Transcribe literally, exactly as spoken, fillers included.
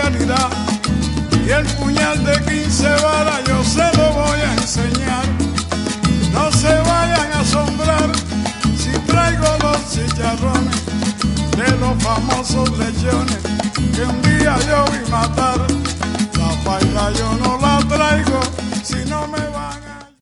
realidad. Y el puñal de quince balas yo se lo voy a enseñar. No se vayan a asombrar si traigo los chicharrones de los famosos lechones que un día yo vi matar. La paila yo no la traigo si no me va